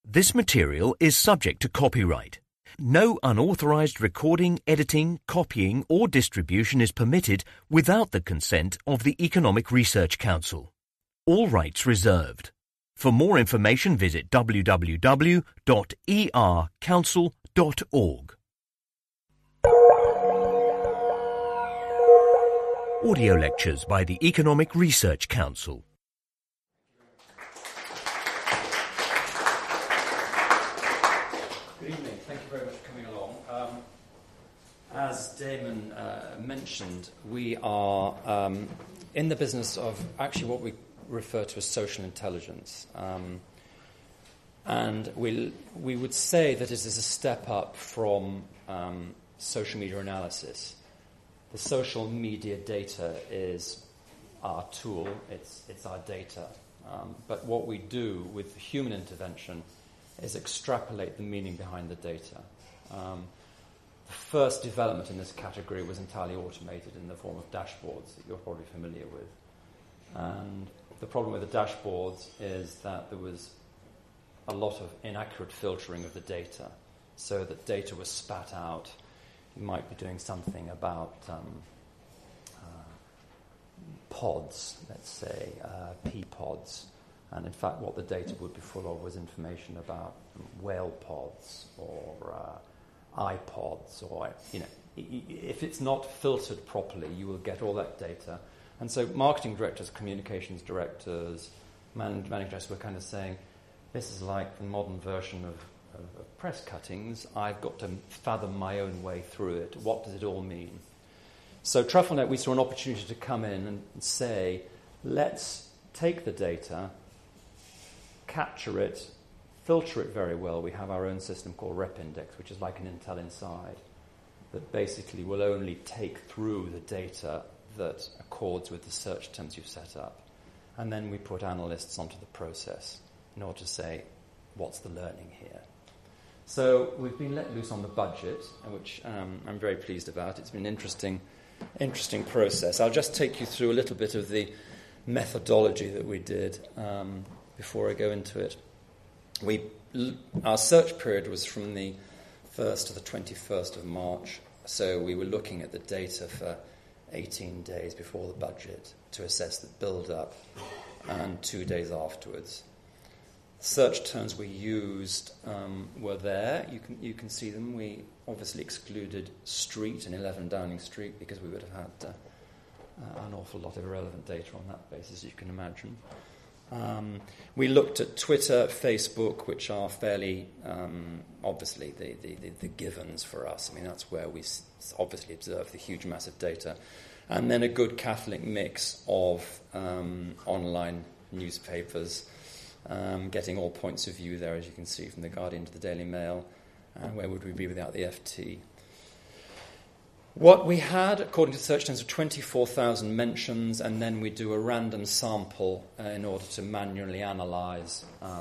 This material is subject to copyright. No unauthorized recording, editing, copying, or distribution is permitted without the consent of the Economic Research Council. All rights reserved. For more information, visit www.ercouncil.org. Audio lectures by the Economic Research Council. Good evening. Thank you very much for coming along. As Damon mentioned, we are in the business of actually what we refer to as social intelligence. And we would say that it is a step up from social media analysis. The social media data is our tool, it's our data. But what we do with human intervention is extrapolate the meaning behind the data. The first development in this category was entirely automated in the form of dashboards that you're probably familiar with. And the problem with the dashboards is that there was a lot of inaccurate filtering of the data, so that data was spat out. You might be doing something about pods, let's say, pea pods. And in fact, what the data would be full of was information about whale pods or iPods, or, if it's not filtered properly, you will get all that data. And so marketing directors, communications directors, managing directors were kind of saying, this is like the modern version of press cuttings. I've got to fathom my own way through it. What does it all mean? So TruffleNet, we saw an opportunity to come in and say, let's take the data, capture it, filter it very well. We have our own system called RepIndex, which is like an Intel Inside, that basically will only take through the data that accords with the search terms you've set up. And then we put analysts onto the process in order to say, what's the learning here? So we've been let loose on the budget, which I'm very pleased about. It's been an interesting process. I'll just take you through a little bit of the methodology that we did before I go into it. Our search period was from the 1st to the 21st of March, so we were looking at the data for 18 days before the budget to assess the build-up, and 2 days afterwards. Search terms we used were there. You can see them. We obviously excluded street and 11 Downing Street because we would have had an awful lot of irrelevant data on that basis, you can imagine. We looked at Twitter, Facebook, which are fairly obviously the givens for us. I mean, that's where we obviously observe the huge massive data. And then a good Catholic mix of online newspapers, getting all points of view there, as you can see, from The Guardian to the Daily Mail. And where would we be without the FT? What we had, according to search terms, were 24,000 mentions, and then we do a random sample in order to manually analyse a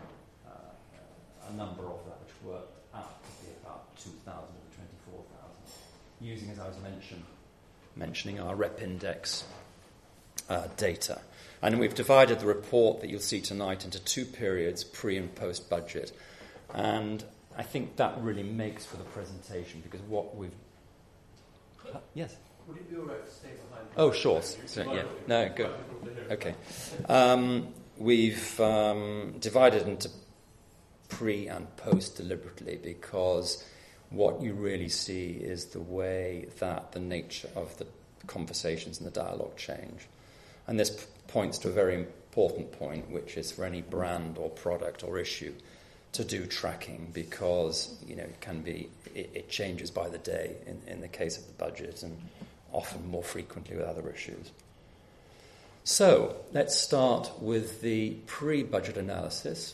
number of that, which worked out to be about 2,000 of the 24,000, using, as I was mentioning, our RepIndex data. And we've divided the report that you'll see tonight into 2 periods, pre- and post-budget. And I think that really makes for the presentation, because what we've... Yes? Would it be all right to stay behind? Oh, sure. So, yeah. No, good. Okay. We've divided into pre and post deliberately, because what you really see is the way that the nature of the conversations and the dialogue change. And this points to a very important point, which is for any brand or product or issue to do tracking, because it changes by the day in the case of the budget, and often more frequently with other issues. So let's start with the pre-budget analysis.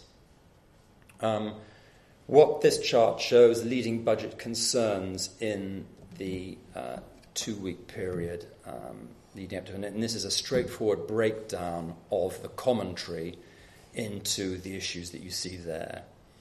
What this chart shows, leading budget concerns in the 2-week period leading up to it, and this is a straightforward breakdown of the commentary into the issues that you see there.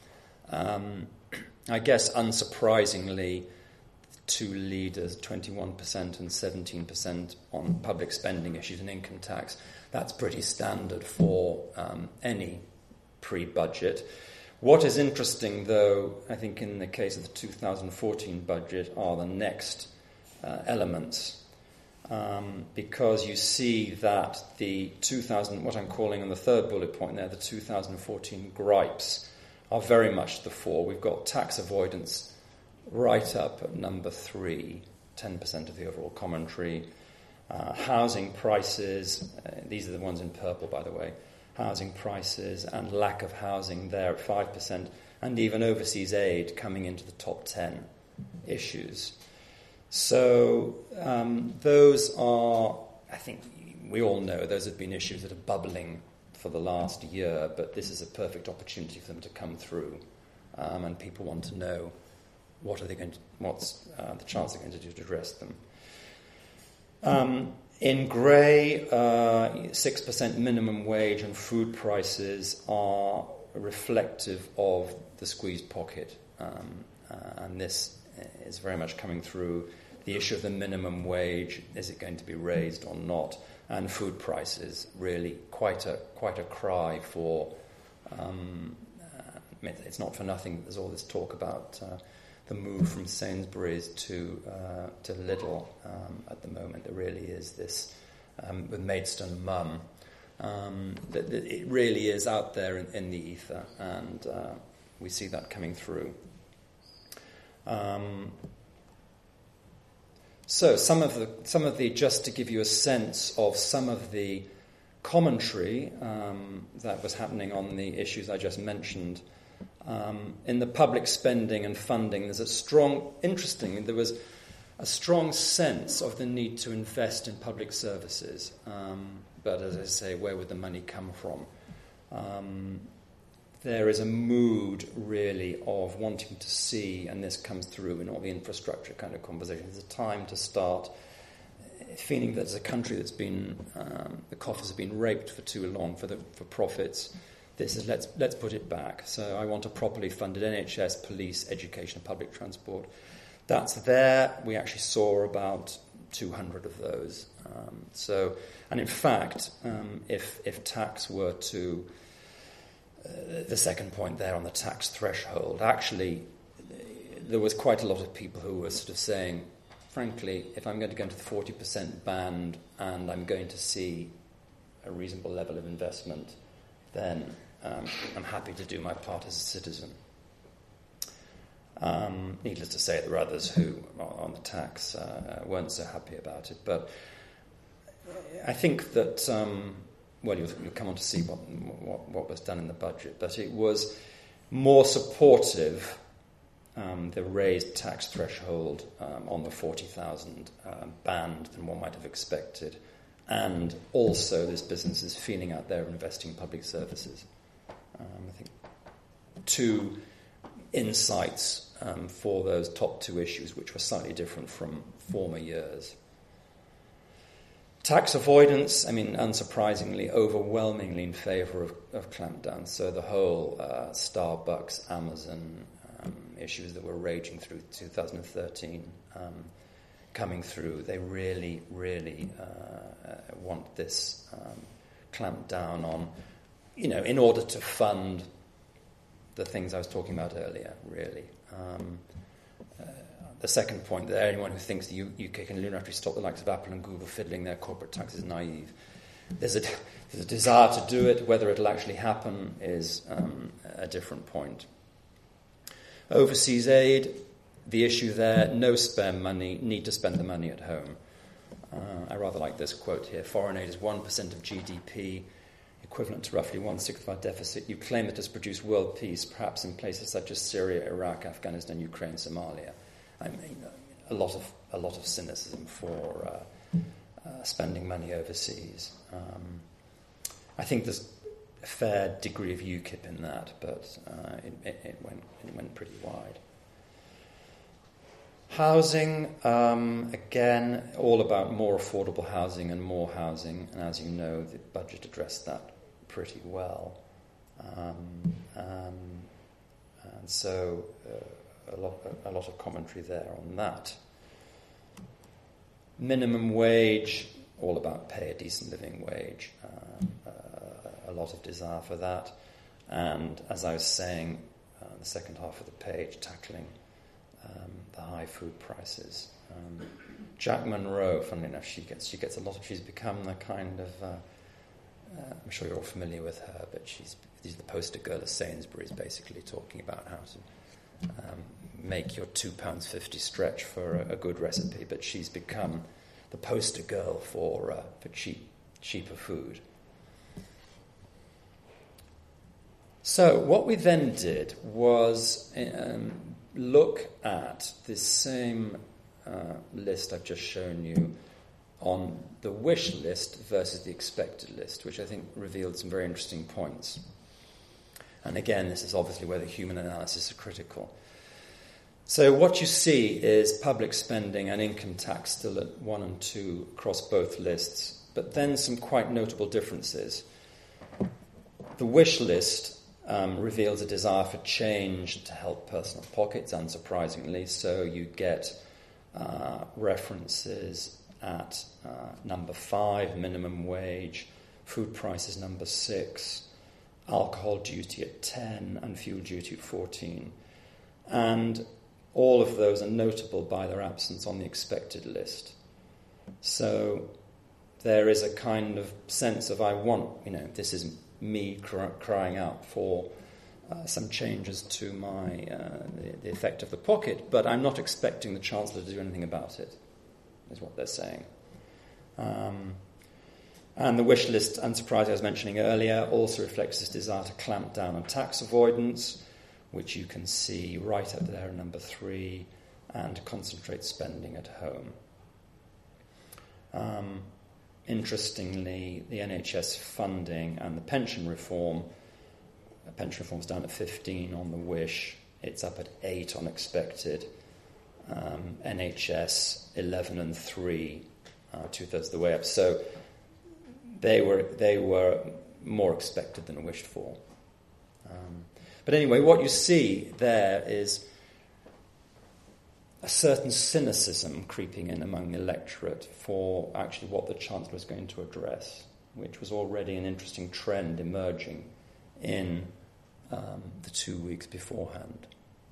I guess, unsurprisingly, 2 leaders, 21% and 17% on public spending issues and income tax. That's pretty standard for any pre-budget. What is interesting, though, I think in the case of the 2014 budget, are the next elements. Because you see that what I'm calling on the third bullet point there, the 2014 gripes, are very much the fore. We've got tax avoidance right up at number 3, 10% of the overall commentary. Housing prices, these are the ones in purple, by the way. Housing prices and lack of housing there at 5%, and even overseas aid coming into the top 10 issues. So those are, I think we all know, those have been issues that are bubbling for the last year, but this is a perfect opportunity for them to come through, and people want to know what's the chance they're going to do to address them. In grey, 6% minimum wage and food prices are reflective of the squeezed pocket, and this is very much coming through. The issue of the minimum wage, is it going to be raised or not? And food prices, really quite a cry for. It's not for nothing. There's all this talk about the move from Sainsbury's to Lidl at the moment. There really is this with Maidstone Mum. That it really is out there in the ether, and we see that coming through. So some of the just to give you a sense of some of the commentary that was happening on the issues I just mentioned. In the public spending and funding, there was a strong sense of the need to invest in public services. But as I say, where would the money come from? There is a mood, really, of wanting to see, and this comes through in all the infrastructure kind of conversations, there's a time to start feeling that as a country that's been, the coffers have been raped for too long for profits. This is let's put it back. So I want a properly funded NHS, police, education, and public transport. That's there. We actually saw about 200 of those. And in fact, if tax were to the second point there on the tax threshold, actually, there was quite a lot of people who were sort of saying, frankly, if I'm going to go into the 40% band and I'm going to see a reasonable level of investment, then I'm happy to do my part as a citizen. Needless to say, there were others who, on the tax, weren't so happy about it. But I think that, you'll come on to see what was done in the budget, but it was more supportive, the raised tax threshold on the 40,000 band than one might have expected. And also this business is feeling out there investing in public services. I think 2 insights for those top 2 issues, which were slightly different from former years. Tax avoidance, unsurprisingly, overwhelmingly in favour of clampdown. So the whole Starbucks, Amazon issues that were raging through 2013 coming through, they really, really want this clamped down on, in order to fund the things I was talking about earlier, really. The second point, that anyone who thinks the UK can unilaterally stop the likes of Apple and Google fiddling their corporate tax is naive. There's a desire to do it. Whether it'll actually happen is a different point. Overseas aid, the issue there, no spare money, need to spend the money at home. I rather like this quote here. Foreign aid is 1% of GDP, equivalent to roughly 1/6 of our deficit. You claim it has produced world peace, perhaps in places such as Syria, Iraq, Afghanistan, Ukraine, Somalia. A lot of cynicism for spending money overseas. I think there's a fair degree of UKIP in that, but it went pretty wide. Housing, again, all about more affordable housing and more housing, and as you know, the budget addressed that pretty well. And so a lot of commentary there on that. Minimum wage, all about pay a decent living wage. A lot of desire for that. and, as I was saying, the second half of the page, tackling the high food prices. Jack Monroe, funnily enough, she gets a lot of. She's become the kind of. I'm sure you're all familiar with her, but she's the poster girl of Sainsbury's, basically talking about how to make your £2.50 stretch for a good recipe. But she's become the poster girl for cheaper food. So what we then did was look at this same list I've just shown you on the wish list versus the expected list, which I think revealed some very interesting points. And again, this is obviously where the human analysis is critical. So what you see is public spending and income tax still at 1 and 2 across both lists, but then some quite notable differences. The wish list reveals a desire for change to help personal pockets, unsurprisingly. So you get references at number 5, minimum wage, food prices number 6, alcohol duty at 10, and fuel duty at 14. And all of those are notable by their absence on the expected list. So there is a kind of sense of, I want, this is me crying out for some changes to my the effect of the pocket, but I'm not expecting the Chancellor to do anything about it, is what they're saying. And the wish list, unsurprisingly, I was mentioning earlier, also reflects this desire to clamp down on tax avoidance, which you can see right up there in number 3, and concentrate spending at home. Interestingly, the NHS funding and the pension reform's down at 15 on the wish, it's up at 8 on expected. NHS 11 and 3, 2/3 of the way up. So they were more expected than wished for. But anyway, what you see there is a certain cynicism creeping in among the electorate for actually what the Chancellor was going to address, which was already an interesting trend emerging in the 2 weeks beforehand.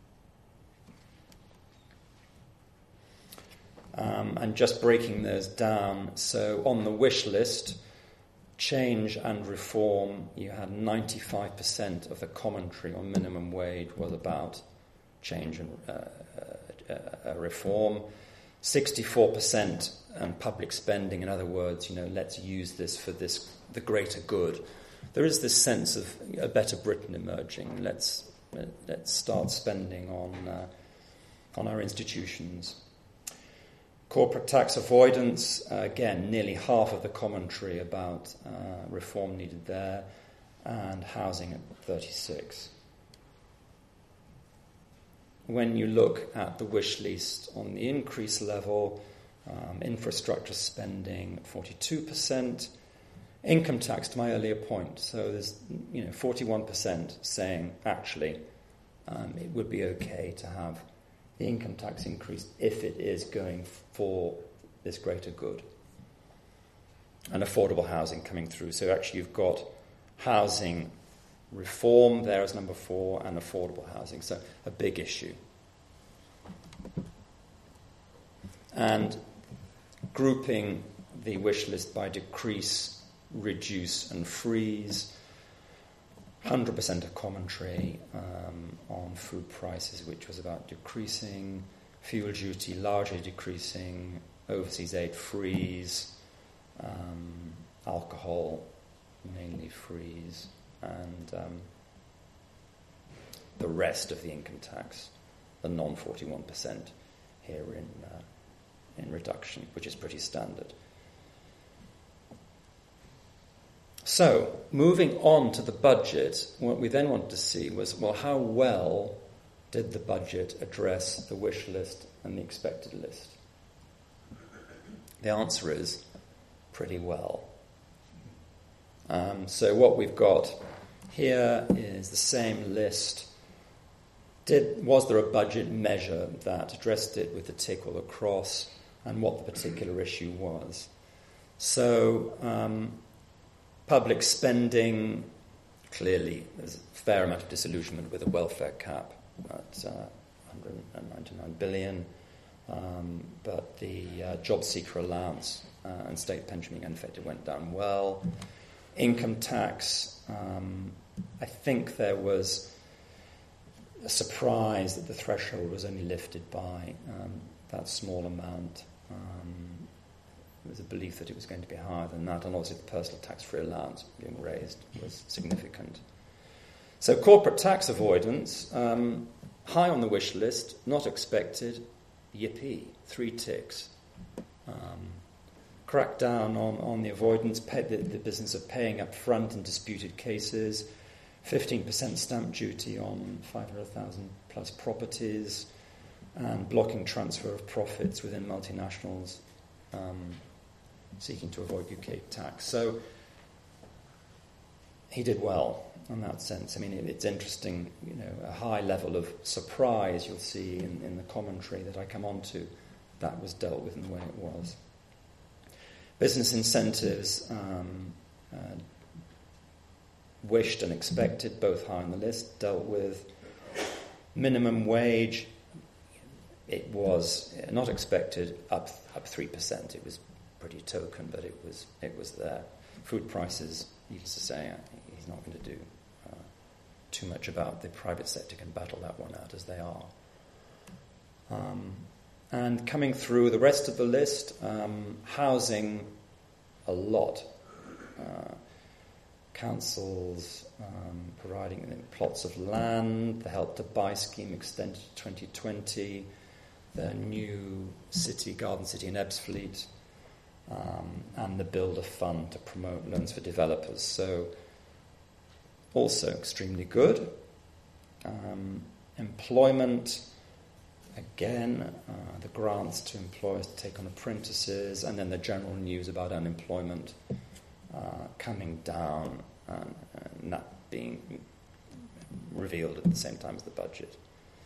And just breaking those down, so on the wish list, change and reform, you had 95% of the commentary on minimum wage was about change and reform. 64% on public spending, in other words, let's use this for the greater good. There is this sense of a better Britain emerging. Let's start spending on our institutions. Corporate tax avoidance, again, nearly half of the commentary about reform needed there, and housing at 36. When you look at the wish list on the increase level, infrastructure spending 42%, income tax, to my earlier point, so there's 41% saying actually it would be okay to have the income tax increase if it is going for this greater good. And affordable housing coming through. So actually you've got housing reform there as number 4 and affordable housing. So a big issue. And grouping the wish list by decrease, reduce and freeze. 100% of commentary on food prices, which was about decreasing, fuel duty largely decreasing, overseas aid freeze, alcohol mainly freeze, and the rest of the income tax, the non-41% here in reduction, which is pretty standard. So, moving on to the budget, what we then wanted to see was, how well did the budget address the wish list and the expected list? The answer is pretty well. So what we've got here is the same list. Was there a budget measure that addressed it with the tick or the cross, and what the particular issue was? So, public spending clearly there's a fair amount of disillusionment with the welfare cap at 199 billion, but the job seeker allowance and state pension being unaffected went down well. Income tax, I think there was a surprise that the threshold was only lifted by that small amount. There was a belief that it was going to be higher than that, and obviously the personal tax-free allowance being raised was significant. So corporate tax avoidance, high on the wish list, not expected, yippee, 3 ticks. Crack down on the avoidance, the business of paying up front in disputed cases, 15% stamp duty on 500,000 plus properties, and blocking transfer of profits within multinationals seeking to avoid UK tax. So he did well in that sense. I mean, it's interesting, a high level of surprise you'll see in the commentary that I come on to. That was dealt with in the way it was. Business incentives, wished and expected, both high on the list, dealt with. Minimum wage, it was not expected, up 3%. It was pretty token, but it was there. Food prices, needless to say, he's not going to do too much about. The private sector can battle that one out as they are. And coming through the rest of the list, housing, a lot. Councils providing plots of land, the Help to Buy scheme extended to 2020, the new garden city in Ebbsfleet, and the Builder Fund to promote loans for developers. So also extremely good. Employment, again, the grants to employers to take on apprentices, and then the general news about unemployment coming down and that being revealed at the same time as the budget.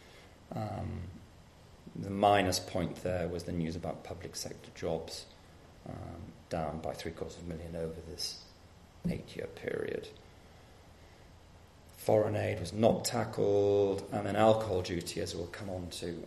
The minus point there was the news about public sector jobs, down by 750,000 over this 8-year period. Foreign aid was not tackled, and then alcohol duty, as we'll come on to,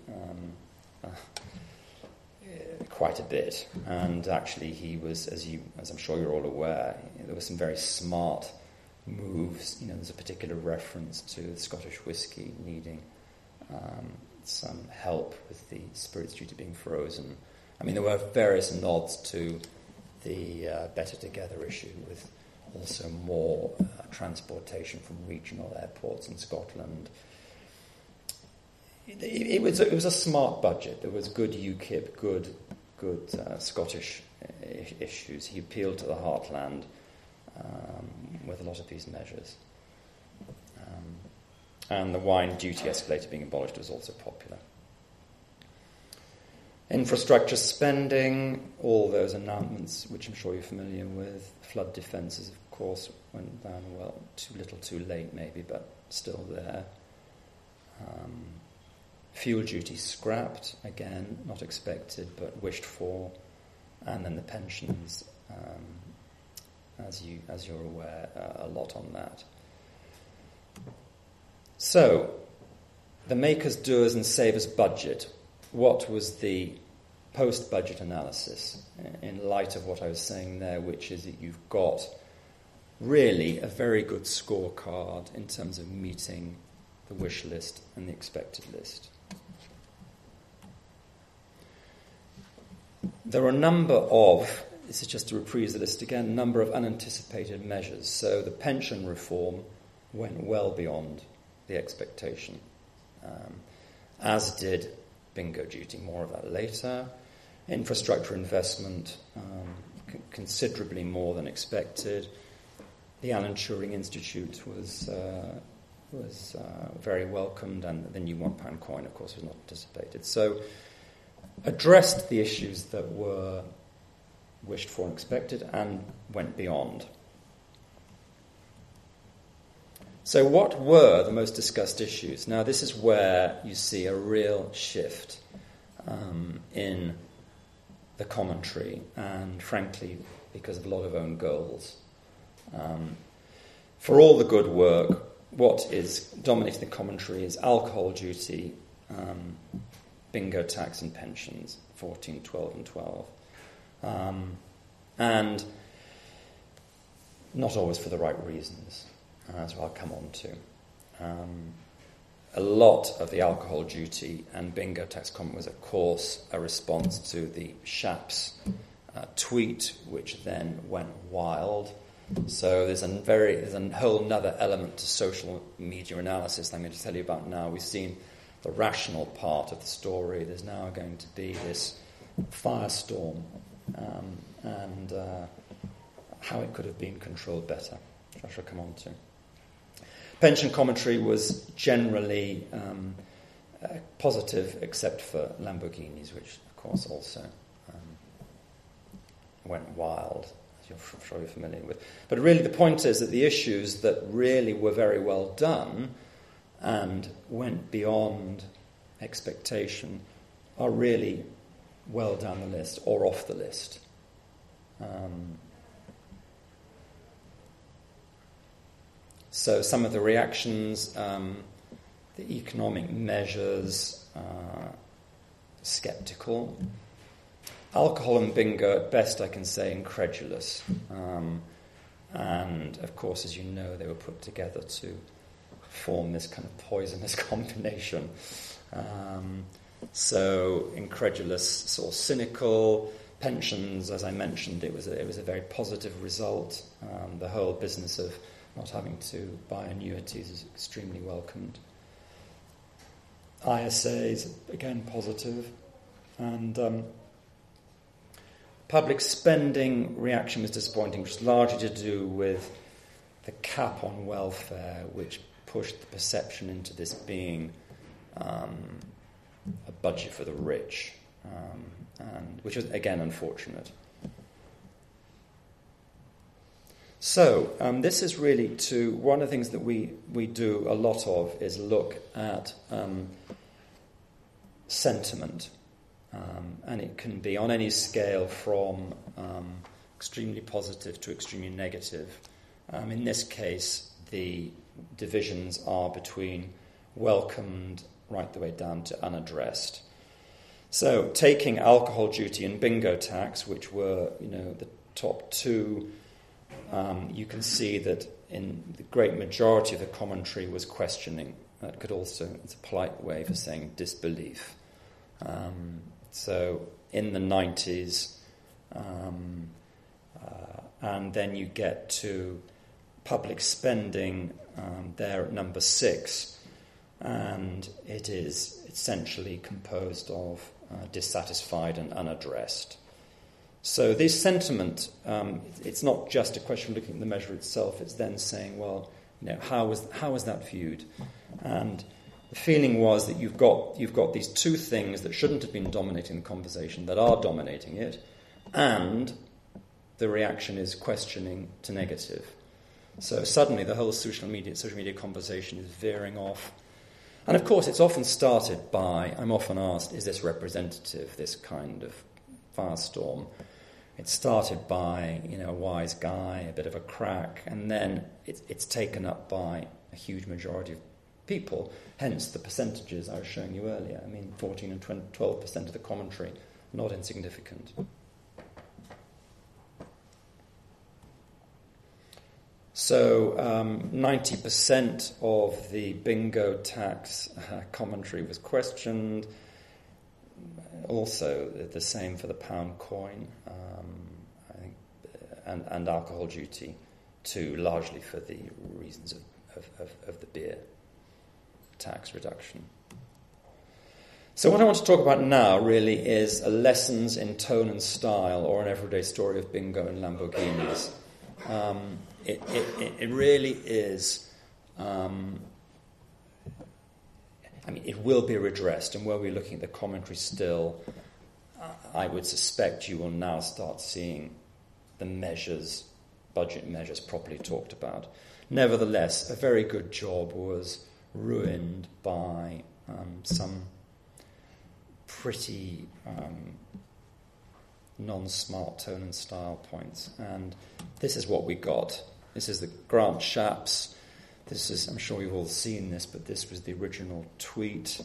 quite a bit. And actually he was, as I'm sure you're all aware, there were some very smart moves. There's a particular reference to the Scottish whisky needing some help with the spirits duty being frozen. I mean, there were various nods to the Better Together issue, with also more transportation from regional airports in Scotland. It was a smart budget. There was good UKIP, good Scottish issues. He appealed to the heartland with a lot of these measures. And the wine duty escalator being abolished was also popular. Infrastructure spending, all those announcements, which I'm sure you're familiar with. Flood defences, of course, went down well, too little too late maybe, but still there. Fuel duty scrapped, again, not expected, but wished for. And then the pensions, as you're aware, a lot on that. So, the makers, doers and savers budget. What was the post-budget analysis in light of what I was saying there, which is that you've got really a very good scorecard in terms of meeting the wish list and the expected list. There are a number of, this is just to reprise the list again, a number of unanticipated measures. So the pension reform went well beyond the expectation, as did bingo duty, more of that later. Infrastructure investment, considerably more than expected. The Alan Turing Institute was very welcomed, and the new £1 coin, of course, was not anticipated. So, addressed the issues that were wished for and expected, and went beyond. So what were the most discussed issues? Now, this is where you see a real shift in the commentary, and frankly, because of a lot of own goals. for all the good work, what is dominating the commentary is alcohol duty, bingo tax and pensions, 14, 12 and 12. And not always for the right reasons, as I'll come on to. A lot of the alcohol duty and bingo tax comment was, of course, a response to the Shapps tweet, which then went wild. So there's a whole other element to social media analysis that I'm going to tell you about now. We've seen the rational part of the story. There's now going to be this firestorm and how it could have been controlled better, which I shall come on to. Pension commentary was generally positive, except for Lamborghinis, which, of course, also went wild, as I'm sure you're familiar with. But really the point is that the issues that really were very well done and went beyond expectation are really well down the list or off the list. So some of the reactions, the economic measures, sceptical. Alcohol and bingo, at best I can say incredulous. And of course, as you know, they were put together to form this kind of poisonous combination. So incredulous, sort of cynical. Pensions, as I mentioned, it was a very positive result. The whole business of not having to buy annuities is extremely welcomed. ISAs, again, positive. And public spending reaction was disappointing, which was largely to do with the cap on welfare, which pushed the perception into this being a budget for the rich, and which was, again, unfortunate. So this is really one of the things that we do a lot of is look at sentiment, and it can be on any scale from extremely positive to extremely negative. In this case, the divisions are between welcomed right the way down to unaddressed. So taking alcohol duty and bingo tax, which were the top two, you can see that in the great majority of the commentary was questioning. That could also, it's a polite way for saying disbelief. So in the 90s, and then you get to public spending there at number 6, and it is essentially composed of dissatisfied and unaddressed. So this sentiment, it's not just a question of looking at the measure itself, it's then saying, well, how was that viewed? And the feeling was that you've got these two things that shouldn't have been dominating the conversation that are dominating it, and the reaction is questioning to negative. So suddenly the whole social media conversation is veering off. And of course it's often started by, I'm often asked, is this representative, this kind of firestorm? It started by, a wise guy, a bit of a crack, and then it's taken up by a huge majority of people, hence the percentages I was showing you earlier. 14 and 12% of the commentary, not insignificant. So 90% of the bingo tax commentary was questioned. Also, the same for the pound coin, I think, and alcohol duty, too, largely for the reasons of the beer tax reduction. So what I want to talk about now really is lessons in tone and style, or an everyday story of bingo and Lamborghinis. It really is. It will be redressed, and where we're looking at the commentary still, I would suspect you will now start seeing the measures, budget measures, properly talked about. Nevertheless, a very good job was ruined by some pretty non-smart tone and style points, and this is what we got. This is the Grant Shapps. This is, I'm sure you've all seen this, but this was the original tweet.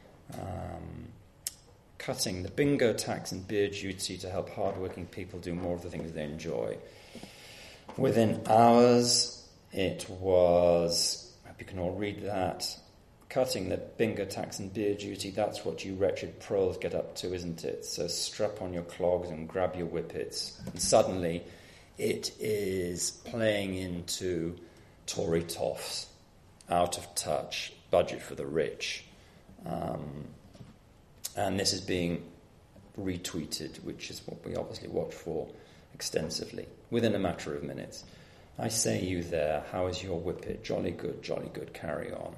Cutting the bingo tax and beer duty to help hardworking people do more of the things they enjoy. Within hours, it was, I hope you can all read that, cutting the bingo tax and beer duty, that's what you wretched proles get up to, isn't it? So strap on your clogs and grab your whippets. And suddenly it is playing into Tory toffs, out of touch, budget for the rich. And this is being retweeted, which is what we obviously watch for extensively, within a matter of minutes. I say you there, how is your whippet? Jolly good, carry on.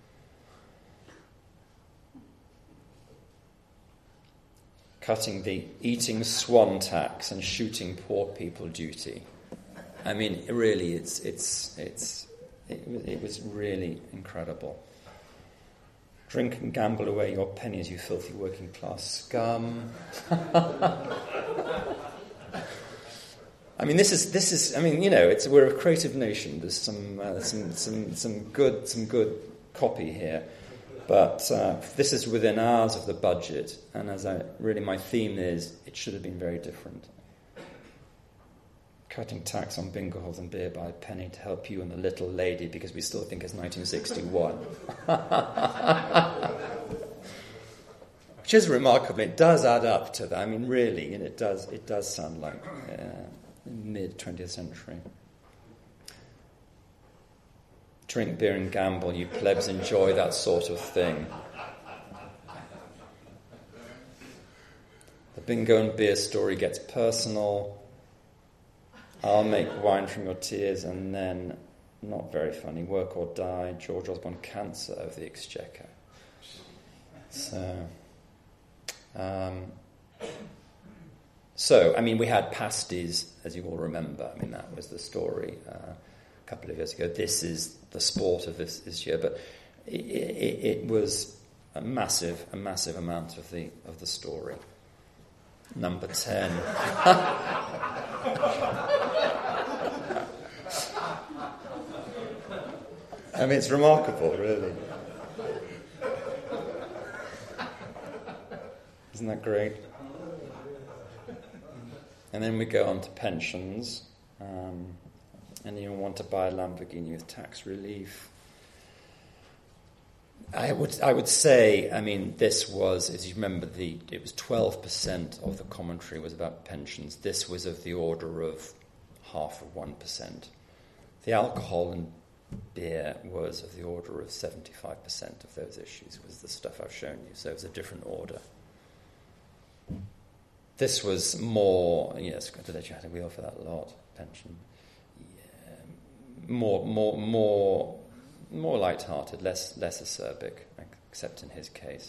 Cutting the eating swan tax and shooting poor people duty. I mean, really, it was really incredible. Drink and gamble away your pennies, you filthy working class scum. I mean, this is. I mean, you know, we're a creative nation. There's some good copy here, but this is within hours of the budget. And my theme is, it should have been very different. Cutting tax on bingo halls and beer by a penny to help you and the little lady because we still think it's 1961. Which is remarkable. It does add up to that. I mean, really, and it does sound like mid-20th century. Drink beer and gamble, you plebs enjoy that sort of thing. The bingo and beer story gets personal. I'll make wine from your tears, and then, not very funny, work or die, George Osborne, cancer of the Exchequer. So, I mean, we had pasties, as you all remember. I mean, that was the story a couple of years ago. This is the sport of this year, but it was a massive amount of the story. Number 10. I mean, it's remarkable, really. Isn't that great? And then we go on to pensions. Anyone want to buy a Lamborghini with tax relief? I would say, I mean, this was, as you remember, it was 12% of the commentary was about pensions. This was of the order of 0.5%. The alcohol and beer was of the order of 75% of those issues, was the stuff I've shown you. So it was a different order. This was more, yes, got to let you had a wheel for that lot, pension. Yeah, more light-hearted, less acerbic, except in his case.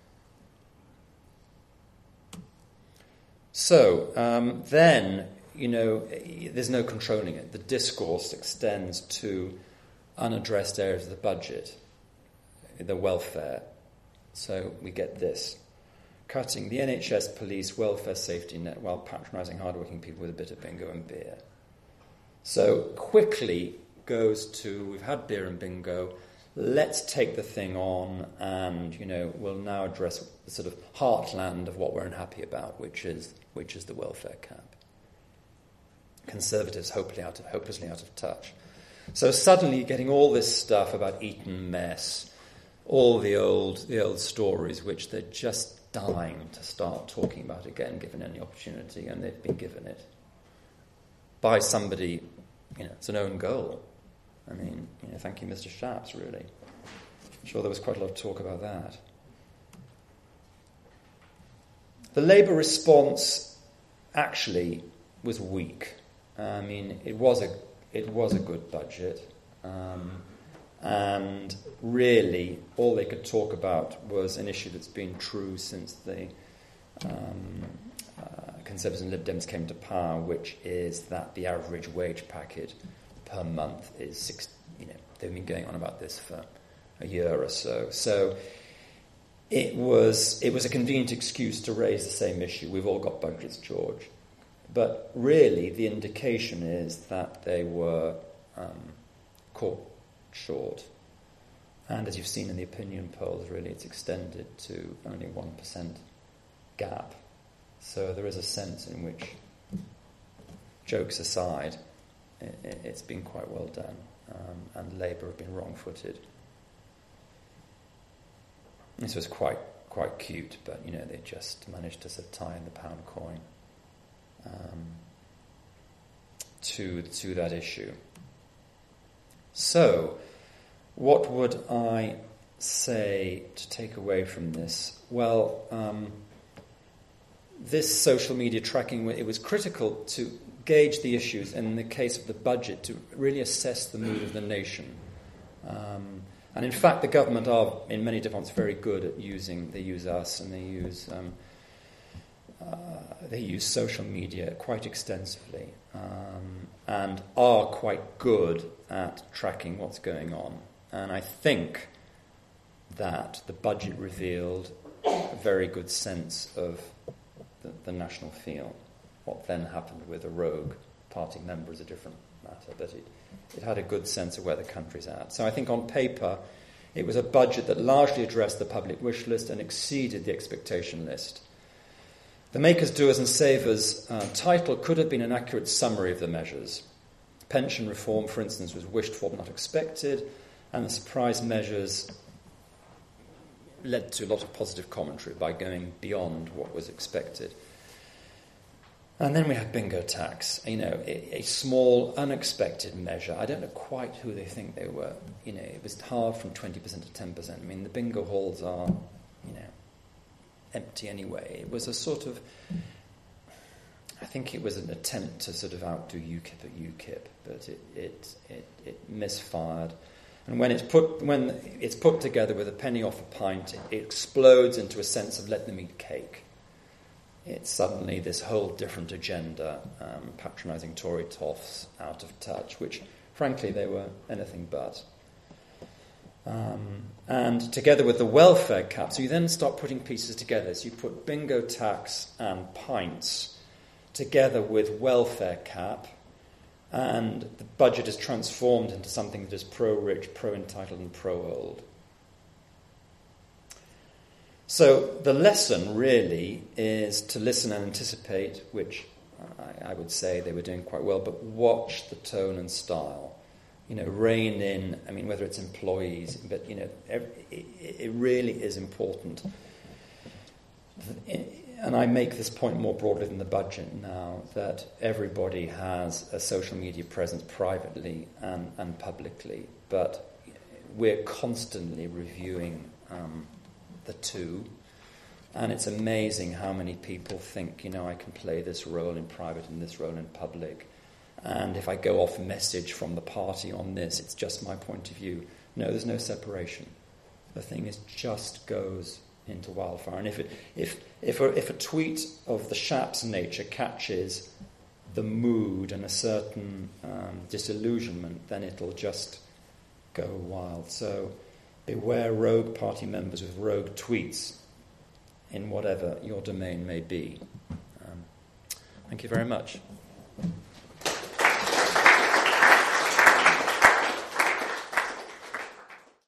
So then, you know, there's no controlling it. The discourse extends to unaddressed areas of the budget, the welfare. So we get this. Cutting the NHS police welfare safety net while patronising hardworking people with a bit of bingo and beer. So quickly goes to, we've had beer and bingo, let's take the thing on and, you know, we'll now address the sort of heartland of what we're unhappy about, which is the welfare cap. Conservatives hopelessly out of touch. So suddenly you're getting all this stuff about Eton mess, all the old stories which they're just dying to start talking about again, given any opportunity, and they've been given it by somebody, you know, it's an own goal. I mean, you know, thank you, Mr. Shapps, really. I'm sure there was quite a lot of talk about that. The Labour response actually was weak. I mean, it was a good budget, and really all they could talk about was an issue that's been true since the Conservatives and Lib Dems came to power, which is that the average wage packet per month is they've been going on about this for a year or so. So it was a convenient excuse to raise the same issue. We've all got budgets, George. But really, the indication is that they were caught short. And as you've seen in the opinion polls, really, it's extended to only 1% gap. So there is a sense in which, jokes aside, it's been quite well done, and Labour have been wrong-footed. This was quite cute, but they just managed to sort of tie in the pound coin to that issue. So, what would I say to take away from this? Well, this social media tracking, it was critical to gauge the issues, and in the case of the budget, to really assess the mood of the nation. And in fact, the government are, in many different ways, very good at they use us, and they use social media quite extensively, and are quite good at tracking what's going on. And I think that the budget revealed a very good sense of the national feel. What then happened with a rogue party member is a different matter, but it had a good sense of where the country's at. So I think on paper, it was a budget that largely addressed the public wish list and exceeded the expectation list. The Makers, Doers and Savers title could have been an accurate summary of the measures. Pension reform, for instance, was wished for but not expected, and the surprise measures led to a lot of positive commentary by going beyond what was expected. And then we had bingo tax, a small, unexpected measure. I don't know quite who they think they were. It was halved from 20% to 10%. I mean, the bingo halls are, empty anyway. It was a sort of, I think it was an attempt to sort of outdo UKIP at UKIP, but it misfired. And when it's put together with a penny off a pint, it explodes into a sense of let them eat cake. It's suddenly this whole different agenda, patronising Tory toffs, out of touch, which, frankly, they were anything but. And together with the welfare cap, so you then start putting pieces together. So you put bingo tax and pints together with welfare cap, and the budget is transformed into something that is pro-rich, pro-entitled and pro-old. So the lesson really is to listen and anticipate, which I would say they were doing quite well, but watch the tone and style. Rein in, whether it's employees, but, it really is important. And I make this point more broadly than the budget now, that everybody has a social media presence privately and publicly, but we're constantly reviewing the two, and it's amazing how many people think, I can play this role in private and this role in public, and if I go off message from the party on this, it's just my point of view. No, there's no separation. The thing just goes into wildfire, and if a tweet of the Shapps nature catches the mood and a certain disillusionment, then it'll just go wild. So beware rogue party members with rogue tweets in whatever your domain may be. Thank you very much.